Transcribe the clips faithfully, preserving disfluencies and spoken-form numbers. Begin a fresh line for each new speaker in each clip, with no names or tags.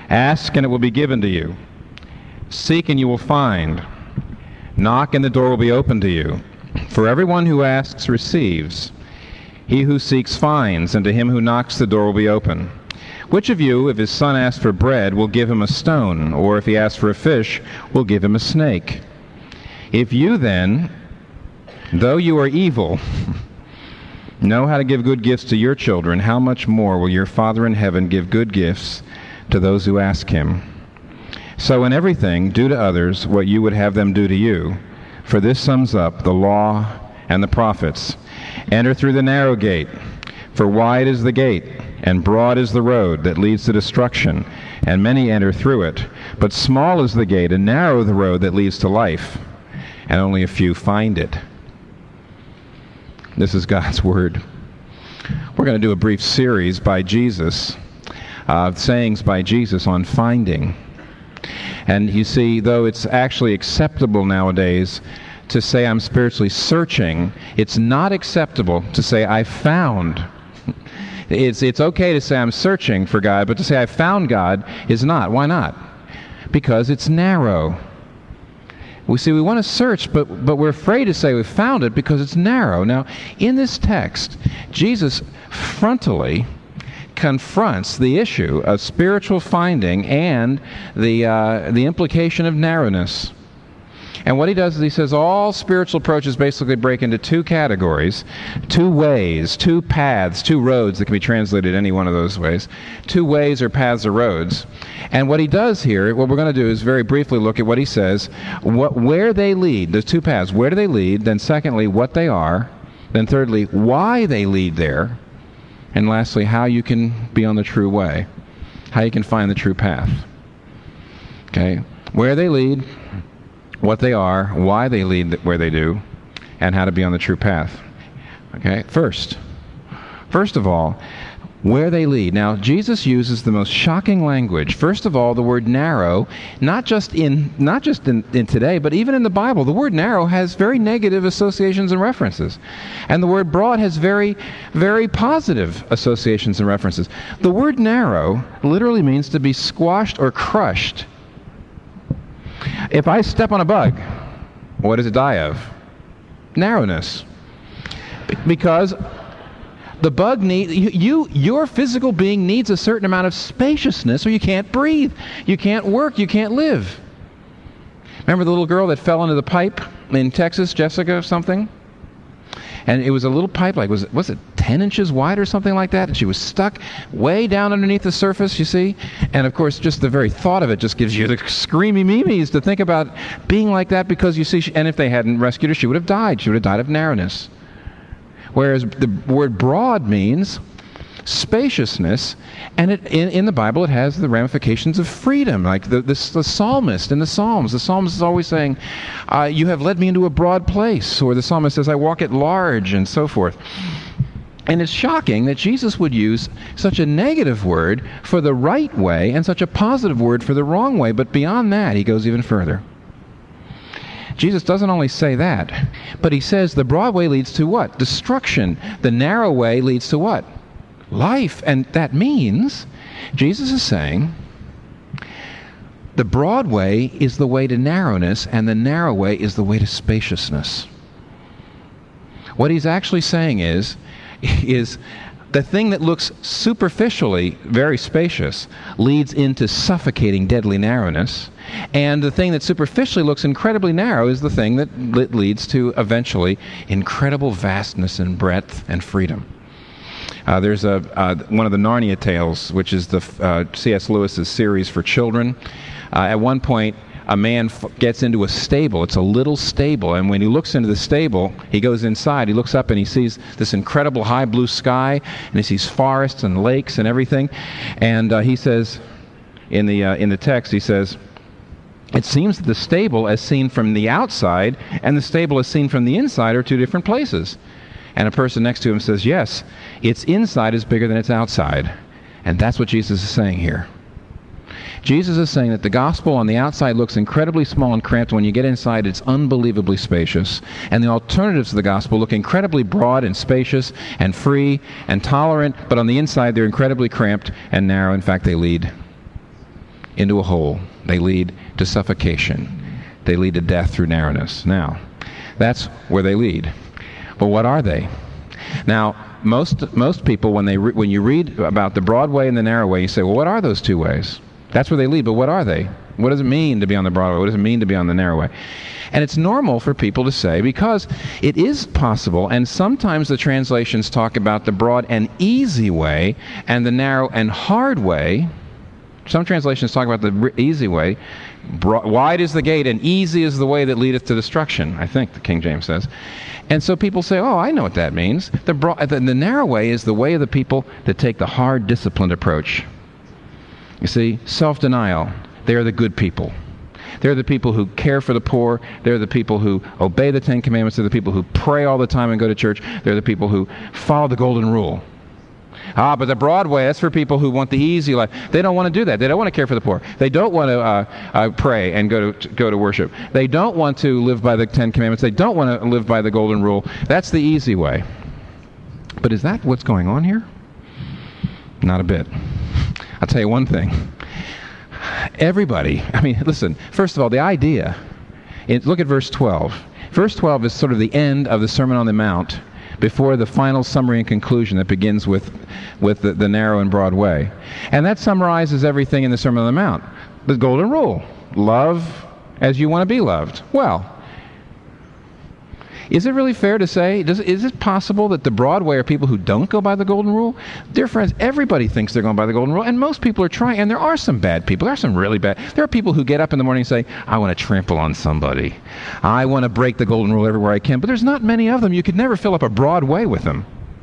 Ask, and it will be given to you. Seek, and you will find. Knock, and the door will be opened to you. For everyone who asks receives. He who seeks finds, and to him who knocks the door will be open. Which of you, if his son asks for bread, will give him a stone, or if he asks for a fish, will give him a snake? If you then, though you are evil, know how to give good gifts to your children, how much more will your Father in heaven give good gifts to those who ask him? So in everything, do to others what you would have them do to you, for this sums up the law and the prophets. Enter through the narrow gate, for wide is the gate, and broad is the road that leads to destruction, and many enter through it. But small is the gate, and narrow the road that leads to life, and only a few find it. This is God's Word. We're going to do a brief series by Jesus, uh, sayings by Jesus on finding. And you see, though it's actually acceptable nowadays to say I'm spiritually searching, it's not acceptable to say I found. It's it's okay to say I'm searching for God, but to say I found God is not. Why not? Because it's narrow. We see we want to search, but but we're afraid to say we found it because it's narrow. Now, in this text, Jesus frontally confronts the issue of spiritual finding and the uh, the implication of narrowness. And what he does is he says all spiritual approaches basically break into two categories, two ways, two paths, two roads that can be translated any one of those ways. Two ways or paths or roads. And what he does here, what we're going to do is very briefly look at what he says, what, where they lead, those two paths, where do they lead, then secondly, what they are, then thirdly, why they lead there, and lastly, how you can be on the true way, how you can find the true path. Okay, where they lead, what they are, why they lead where they do, and how to be on the true path. Okay, first, first of all, where they lead. Now, Jesus uses the most shocking language. First of all, the word narrow, not just in not just in, in today, but even in the Bible, the word narrow has very negative associations and references. And the word broad has very, very positive associations and references. The word narrow literally means to be squashed or crushed. If I step on a bug, what does it die of? Narrowness. Because the bug need you, you your physical being needs a certain amount of spaciousness or you can't breathe. You can't work, you can't live. Remember the little girl that fell into the pipe in Texas, Jessica or something? And it was a little pipe, like, was, was it ten inches wide or something like that? And she was stuck way down underneath the surface, you see? And, of course, just the very thought of it just gives you the screamy memes to think about being like that because, you see, she, and if they hadn't rescued her, she would have died. She would have died of narrowness. Whereas the word broad means spaciousness, and it, in, in the Bible it has the ramifications of freedom, like the, the, the psalmist in the Psalms. The psalmist is always saying, uh, you have led me into a broad place, or the psalmist says, I walk at large, and so forth. And it's shocking that Jesus would use such a negative word for the right way and such a positive word for the wrong way, but beyond that he goes even further. Jesus doesn't only say that, but he says the broad way leads to what? Destruction. The narrow way leads to what? Life. And that means Jesus is saying the broad way is the way to narrowness, and the narrow way is the way to spaciousness. What he's actually saying is, is the thing that looks superficially very spacious leads into suffocating deadly narrowness, and the thing that superficially looks incredibly narrow is the thing that leads to eventually incredible vastness and breadth and freedom. Uh, there's a uh, one of the Narnia tales, which is the uh, C S Lewis's series for children. Uh, at one point, a man f- gets into a stable. It's a little stable, and when he looks into the stable, he goes inside. He looks up and he sees this incredible high blue sky, and he sees forests and lakes and everything. And uh, he says, in the uh, in the text, he says, it seems that the stable, as seen from the outside, and the stable as seen from the inside, are two different places. And a person next to him says, yes, its inside is bigger than its outside. And that's what Jesus is saying here. Jesus is saying that the gospel on the outside looks incredibly small and cramped. When you get inside, it's unbelievably spacious. And the alternatives to the gospel look incredibly broad and spacious and free and tolerant, but on the inside they're incredibly cramped and narrow. In fact, they lead into a hole. They lead to suffocation. They lead to death through narrowness. Now, that's where they lead. But what are they? Now, most most people, when they re- when you read about the broad way and the narrow way, you say, well, what are those two ways? That's where they lead, but what are they? What does it mean to be on the broad way? What does it mean to be on the narrow way? And it's normal for people to say, because it is possible, and sometimes the translations talk about the broad and easy way and the narrow and hard way. Some translations talk about the easy way. Broad, wide is the gate, and easy is the way that leadeth to destruction, I think the King James says. And so people say, oh, I know what that means. The, broad, the, the narrow way is the way of the people that take the hard, disciplined approach. You see, self-denial, they are the good people. They're the people who care for the poor. They're the people who obey the Ten Commandments. They're the people who pray all the time and go to church. They're the people who follow the golden rule. Ah, but the broad way, that's for people who want the easy life. They don't want to do that. They don't want to care for the poor. They don't want to uh, uh, pray and go to, to go to worship. They don't want to live by the Ten Commandments. They don't want to live by the golden rule. That's the easy way. But is that what's going on here? Not a bit. I'll tell you one thing. Everybody, I mean, listen, first of all, the idea, it, look at verse twelve. Verse twelve is sort of the end of the Sermon on the Mount before the final summary and conclusion that begins with, with the, the narrow and broad way. And that summarizes everything in the Sermon on the Mount. The golden rule, love as you want to be loved. Well, is it really fair to say, does, is it possible that the broad way are people who don't go by the golden rule? Dear friends, everybody thinks they're going by the golden rule, and most people are trying, and there are some bad people. There are some really bad. There are people who get up in the morning and say, I want to trample on somebody. I want to break the golden rule everywhere I can. But there's not many of them. You could never fill up a broad way with them.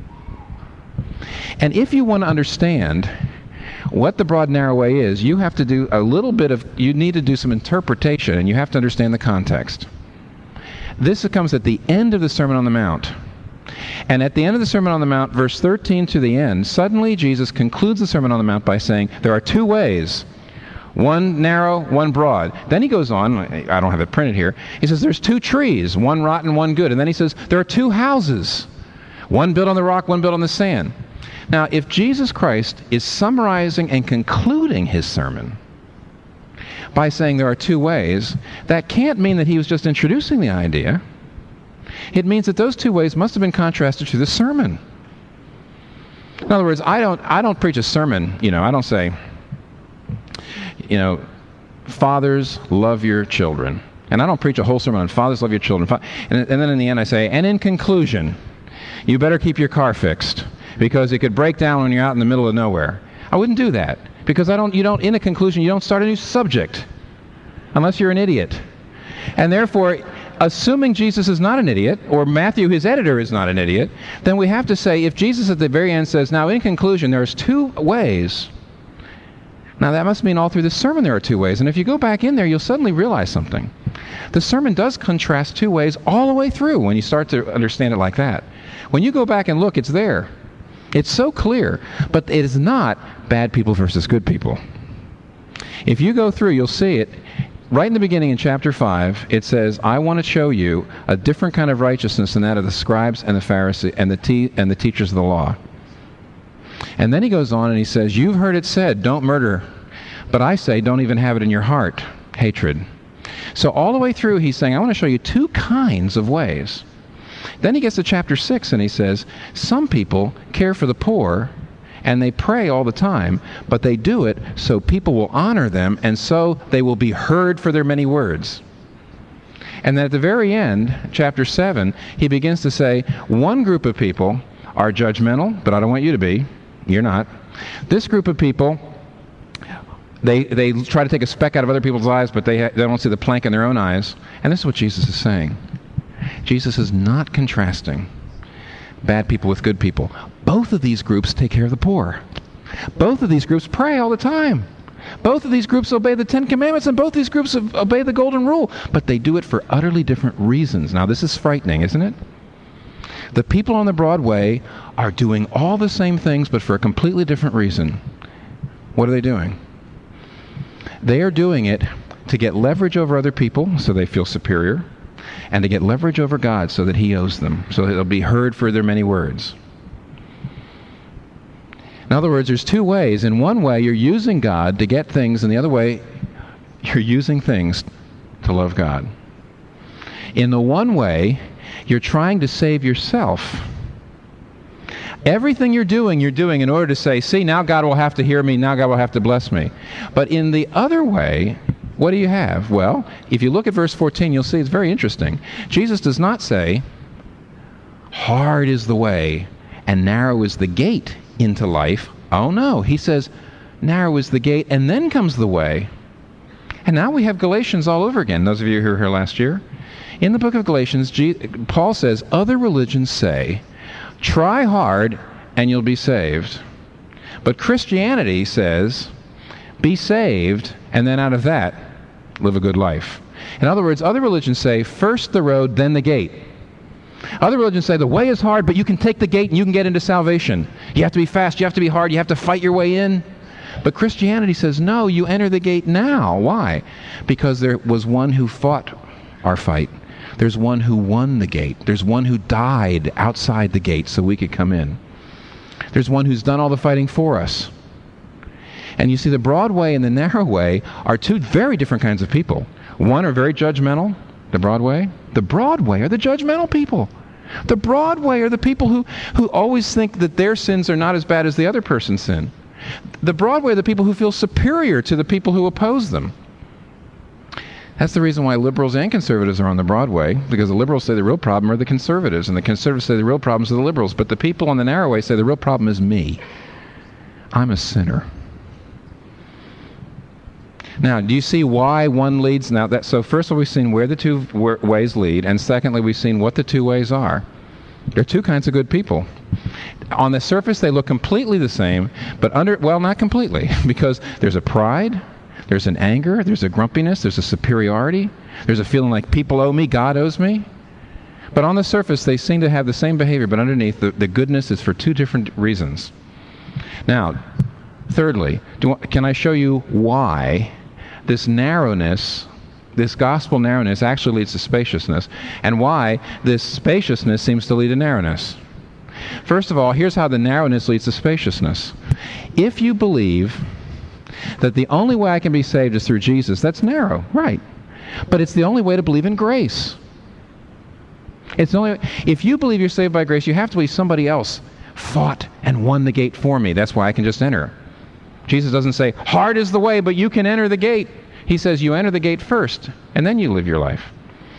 And if you want to understand what the broad narrow way is, you have to do a little bit of, you need to do some interpretation, and you have to understand the context. This comes at the end of the Sermon on the Mount. And at the end of the Sermon on the Mount, verse thirteen to the end, suddenly Jesus concludes the Sermon on the Mount by saying, there are two ways, one narrow, one broad. Then he goes on, I don't have it printed here, he says there's two trees, one rotten, one good. And then he says there are two houses, one built on the rock, one built on the sand. Now, if Jesus Christ is summarizing and concluding his sermon by saying there are two ways, that can't mean that he was just introducing the idea. It means that those two ways must have been contrasted to the sermon. In other words, I don't I don't preach a sermon, you know, I don't say, you know, fathers, love your children. And I don't preach a whole sermon on fathers, love your children. And, and then in the end I say, and in conclusion, you better keep your car fixed because it could break down when you're out in the middle of nowhere. I wouldn't do that. Because I don't, you don't, in a conclusion, you don't start a new subject unless you're an idiot. And therefore, assuming Jesus is not an idiot, or Matthew, his editor, is not an idiot, then we have to say, if Jesus at the very end says, now in conclusion, there's two ways, now that must mean all through the sermon there are two ways. And if you go back in there, you'll suddenly realize something. The sermon does contrast two ways all the way through when you start to understand it like that. When you go back and look, it's there. It's so clear, but it is not bad people versus good people. If you go through, you'll see it. Right in the beginning in chapter five, it says, I want to show you a different kind of righteousness than that of the scribes and the Pharisees and the, te- and the teachers of the law. And then he goes on and he says, you've heard it said, don't murder. But I say, don't even have it in your heart, hatred. So all the way through, he's saying, I want to show you two kinds of ways. Then he gets to chapter six and he says, some people care for the poor and they pray all the time, but they do it so people will honor them and so they will be heard for their many words. And then at the very end, chapter seven, he begins to say, one group of people are judgmental, but I don't want you to be. You're not. This group of people, they they try to take a speck out of other people's eyes, but they, ha- they don't see the plank in their own eyes. And this is what Jesus is saying. Jesus is not contrasting bad people with good people. Both of these groups take care of the poor. Both of these groups pray all the time. Both of these groups obey the Ten Commandments, and both these groups obey the Golden Rule. But they do it for utterly different reasons. Now, this is frightening, isn't it? The people on the broad way are doing all the same things, but for a completely different reason. What are they doing? They are doing it to get leverage over other people so they feel superior, and to get leverage over God so that he owes them, so that they'll be heard for their many words. In other words, there's two ways. In one way, you're using God to get things, and the other way, you're using things to love God. In the one way, you're trying to save yourself. Everything you're doing, you're doing in order to say, see, now God will have to hear me, now God will have to bless me. But in the other way, what do you have? Well, if you look at verse fourteen, you'll see it's very interesting. Jesus does not say, hard is the way and narrow is the gate into life. Oh no, he says, narrow is the gate and then comes the way. And now we have Galatians all over again, those of you who were here last year. In the book of Galatians, Paul says, other religions say, try hard and you'll be saved. But Christianity says, be saved, and then out of that, live a good life. In other words, other religions say, first the road, then the gate. Other religions say the way is hard, but you can take the gate and you can get into salvation. You have to be fast, you have to be hard, you have to fight your way in. But Christianity says, no, you enter the gate now. Why? Because there was one who fought our fight. There's one who won the gate. There's one who died outside the gate so we could come in. There's one who's done all the fighting for us. And you see, the broad way and the narrow way are two very different kinds of people. One are very judgmental, the broad way. The broad way are the judgmental people. The broad way are the people who, who always think that their sins are not as bad as the other person's sin. The broad way are the people who feel superior to the people who oppose them. That's the reason why liberals and conservatives are on the broad way, because the liberals say the real problem are the conservatives, and the conservatives say the real problems are the liberals. But the people on the narrow way say the real problem is me. I'm a sinner. Now, do you see why one leads? Now, that so first of all, we've seen where the two w- ways lead, and secondly, we've seen what the two ways are. There are two kinds of good people. On the surface, they look completely the same, but under, well, not completely, because there's a pride, there's an anger, there's a grumpiness, there's a superiority, there's a feeling like people owe me, God owes me. But on the surface, they seem to have the same behavior, but underneath, the, the goodness is for two different reasons. Now, thirdly, do, can I show you why this narrowness, this gospel narrowness actually leads to spaciousness, and why this spaciousness seems to lead to narrowness? First of all, here's how the narrowness leads to spaciousness. If you believe that the only way I can be saved is through Jesus, that's narrow, right? But it's the only way to believe in grace. It's the only. If you believe you're saved by grace, you have to believe somebody else fought and won the gate for me. That's why I can just enter. Jesus doesn't say, hard is the way, but you can enter the gate. He says you enter the gate first, and then you live your life.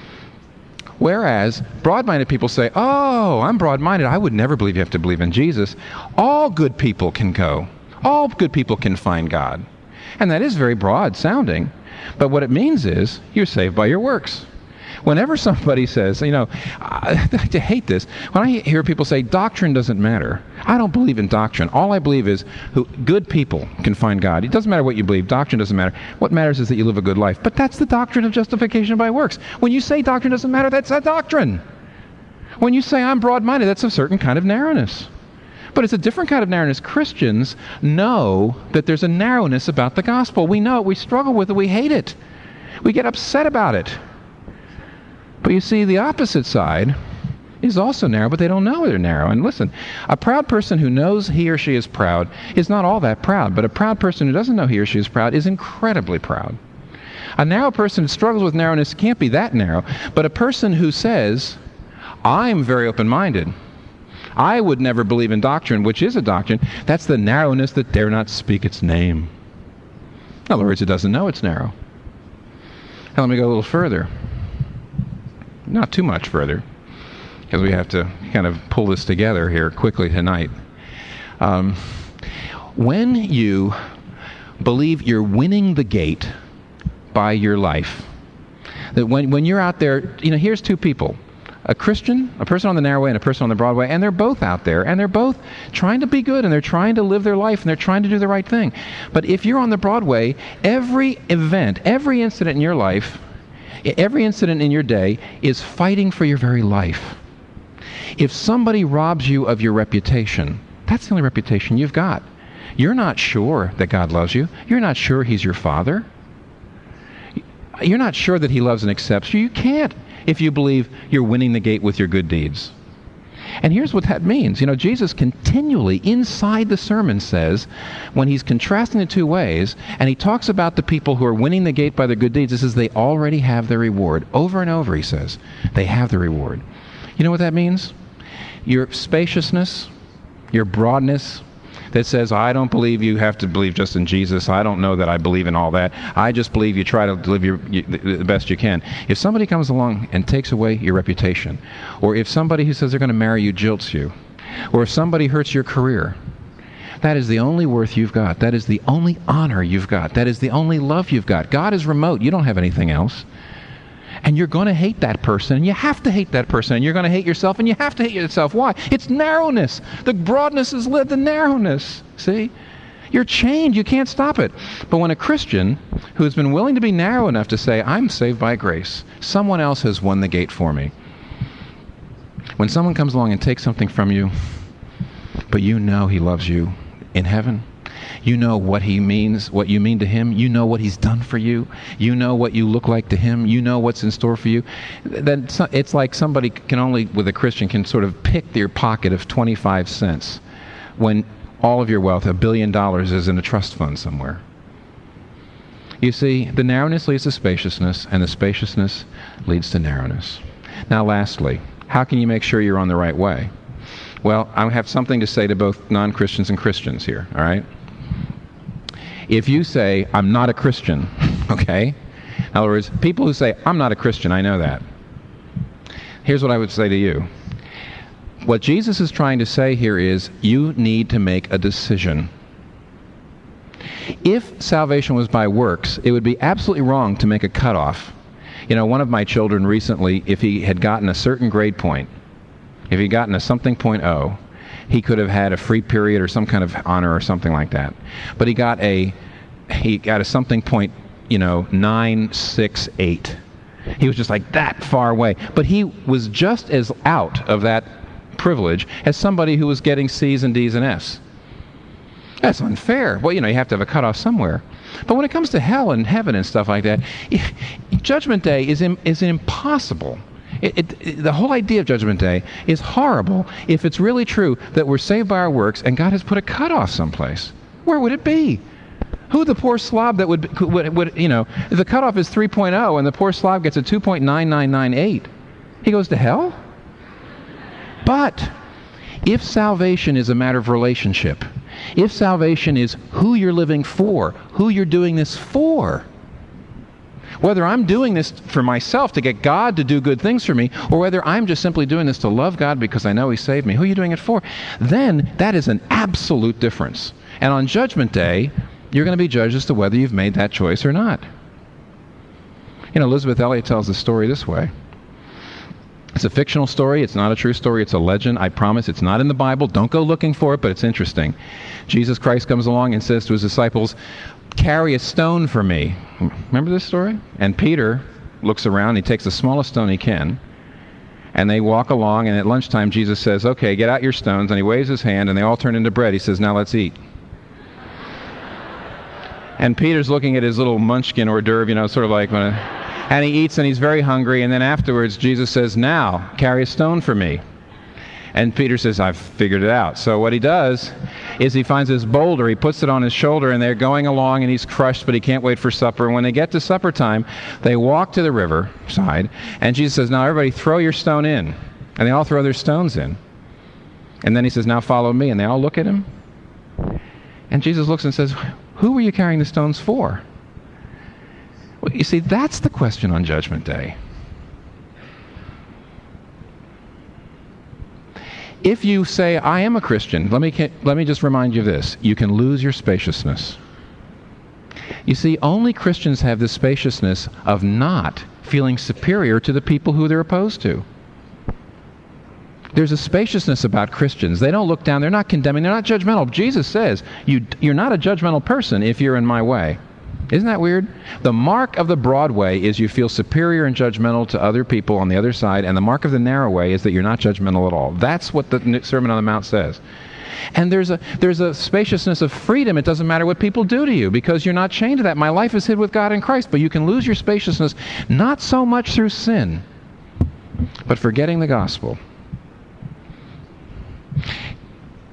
Whereas broad-minded people say, oh, I'm broad-minded. I would never believe you have to believe in Jesus. All good people can go. All good people can find God. And that is very broad sounding. But what it means is you're saved by your works. Whenever somebody says, you know, I, I hate this. When I hear people say doctrine doesn't matter, I don't believe in doctrine. All I believe is who good people can find God. It doesn't matter what you believe. Doctrine doesn't matter. What matters is that you live a good life. But that's the doctrine of justification by works. When you say doctrine doesn't matter, that's a doctrine. When you say I'm broad-minded, that's a certain kind of narrowness. But it's a different kind of narrowness. Christians know that there's a narrowness about the gospel. We know it. We struggle with it. We hate it. We get upset about it. But you see, the opposite side is also narrow, but they don't know they're narrow. And listen, a proud person who knows he or she is proud is not all that proud, but a proud person who doesn't know he or she is proud is incredibly proud. A narrow person who struggles with narrowness can't be that narrow, but a person who says, I'm very open-minded, I would never believe in doctrine, which is a doctrine, that's the narrowness that dare not speak its name. In other words, it doesn't know it's narrow. Now let me go a little further. Not too much further, because we have to kind of pull this together here quickly tonight. Um, when you believe you're winning the gate by your life, that when, when you're out there, you know, here's two people, a Christian, a person on the narrow way and a person on the broad way, and they're both out there, and they're both trying to be good, and they're trying to live their life, and they're trying to do the right thing. But if you're on the broad way, every event, every incident in your life, every incident in your day is fighting for your very life. If somebody robs you of your reputation, that's the only reputation you've got. You're not sure that God loves you. You're not sure He's your Father. You're not sure that He loves and accepts you. You can't if you believe you're winning the gate with your good deeds. And here's what that means. You know, Jesus continually inside the sermon says, when he's contrasting the two ways, and he talks about the people who are winning the gate by their good deeds, he says they already have their reward. Over and over, he says, they have the reward. You know what that means? Your spaciousness, your broadness, that says, I don't believe you have to believe just in Jesus. I don't know that I believe in all that. I just believe you try to live your, you, the best you can. If somebody comes along and takes away your reputation, or if somebody who says they're going to marry you jilts you, or if somebody hurts your career, that is the only worth you've got. That is the only honor you've got. That is the only love you've got. God is remote. You don't have anything else. And you're going to hate that person, and you have to hate that person, and you're going to hate yourself, and you have to hate yourself. Why? It's narrowness. The broadness is lit, the narrowness. See? You're chained. You can't stop it. But when a Christian who's been willing to be narrow enough to say, I'm saved by grace, someone else has won the gate for me. When someone comes along and takes something from you, but you know he loves you in heaven, you know what he means, what you mean to him. You know what he's done for you. You know what you look like to him. You know what's in store for you. Then it's like somebody can only, with a Christian, can sort of pick your pocket of twenty-five cents when all of your wealth, a billion dollars, is in a trust fund somewhere. You see, the narrowness leads to spaciousness, and the spaciousness leads to narrowness. Now, lastly, how can you make sure you're on the right way? Well, I have something to say to both non-Christians and Christians here, all right? If you say, I'm not a Christian, okay? In other words, people who say, I'm not a Christian, I know that. Here's what I would say to you. What Jesus is trying to say here is, you need to make a decision. If salvation was by works, it would be absolutely wrong to make a cutoff. You know, one of my children recently, if he had gotten a certain grade point, if he'd gotten a something point oh, he could have had a free period or some kind of honor or something like that. But he got a he got a something point, you know, nine six eight. He was just like that far away. But he was just as out of that privilege as somebody who was getting C's and D's and F's. That's unfair. Well, you know, you have to have a cutoff somewhere. But when it comes to hell and heaven and stuff like that, Judgment Day is im- is impossible. It, it, it, the whole idea of Judgment Day is horrible if it's really true that we're saved by our works and God has put a cutoff someplace. Where would it be? Who the poor slob that would, would, would you know, if the cutoff is three point oh and the poor slob gets a two point nine nine nine eight, he goes to hell? But if salvation is a matter of relationship, if salvation is who you're living for, who you're doing this for, whether I'm doing this for myself to get God to do good things for me, or whether I'm just simply doing this to love God because I know he saved me, who are you doing it for? Then that is an absolute difference. And on Judgment Day, you're going to be judged as to whether you've made that choice or not. You know, Elizabeth Elliot tells the story this way. It's a fictional story. It's not a true story. It's a legend. I promise it's not in the Bible. Don't go looking for it, but it's interesting. Jesus Christ comes along and says to his disciples, carry a stone for me. Remember this story? And Peter looks around. He takes the smallest stone he can. And they walk along. And at lunchtime, Jesus says, okay, get out your stones. And he waves his hand. And they all turn into bread. He says, now let's eat. And Peter's looking at his little munchkin hors d'oeuvre, you know, sort of like... And he eats, and he's very hungry. And then afterwards, Jesus says, now, carry a stone for me. And Peter says, I've figured it out. So what he does is he finds this boulder, he puts it on his shoulder, and they're going along, and he's crushed, but he can't wait for supper. And when they get to supper time, they walk to the river side, and Jesus says, now everybody throw your stone in. And they all throw their stones in. And then he says, now follow me. And they all look at him. And Jesus looks and says, who were you carrying the stones for? Well, you see, that's the question on Judgment Day. If you say, I am a Christian, let me, let me just remind you of this. You can lose your spaciousness. You see, only Christians have the spaciousness of not feeling superior to the people who they're opposed to. There's a spaciousness about Christians. They don't look down. They're not condemning. They're not judgmental. Jesus says, you, you're not a judgmental person if you're in my way. Isn't that weird? The mark of the broad way is you feel superior and judgmental to other people on the other side, and the mark of the narrow way is that you're not judgmental at all. That's what the Sermon on the Mount says. And there's a there's a spaciousness of freedom. It doesn't matter what people do to you because you're not chained to that. My life is hid with God in Christ, but you can lose your spaciousness not so much through sin, but forgetting the gospel.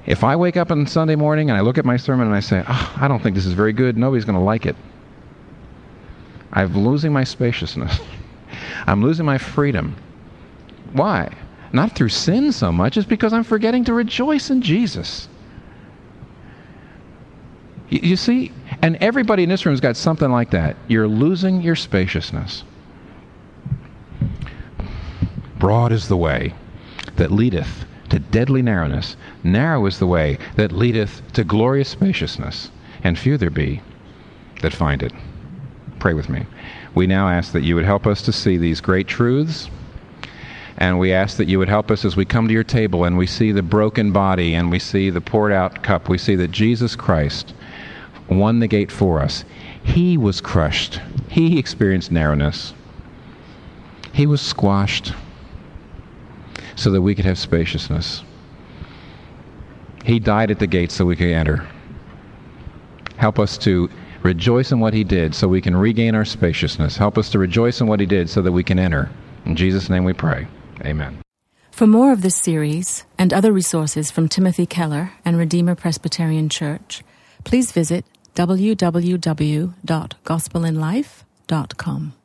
If I wake up on Sunday morning and I look at my sermon and I say, oh, I don't think this is very good, nobody's going to like it, I'm losing my spaciousness. I'm losing my freedom. Why? Not through sin so much, it's because I'm forgetting to rejoice in Jesus. You, you see? And everybody in this room has got something like that. You're losing your spaciousness. Broad is the way that leadeth to deadly narrowness. Narrow is the way that leadeth to glorious spaciousness. And few there be that find it. Pray with me. We now ask that you would help us to see these great truths. And we ask that you would help us as we come to your table and we see the broken body and we see the poured out cup. We see that Jesus Christ won the gate for us. He was crushed. He experienced narrowness. He was squashed so that we could have spaciousness. He died at the gate so we could enter. Help us to rejoice in what he did so we can regain our spaciousness. Help us to rejoice in what he did so that we can enter. In Jesus' name we pray. Amen.
For more of this series and other resources from Timothy Keller and Redeemer Presbyterian Church, please visit w w w dot gospel in life dot com.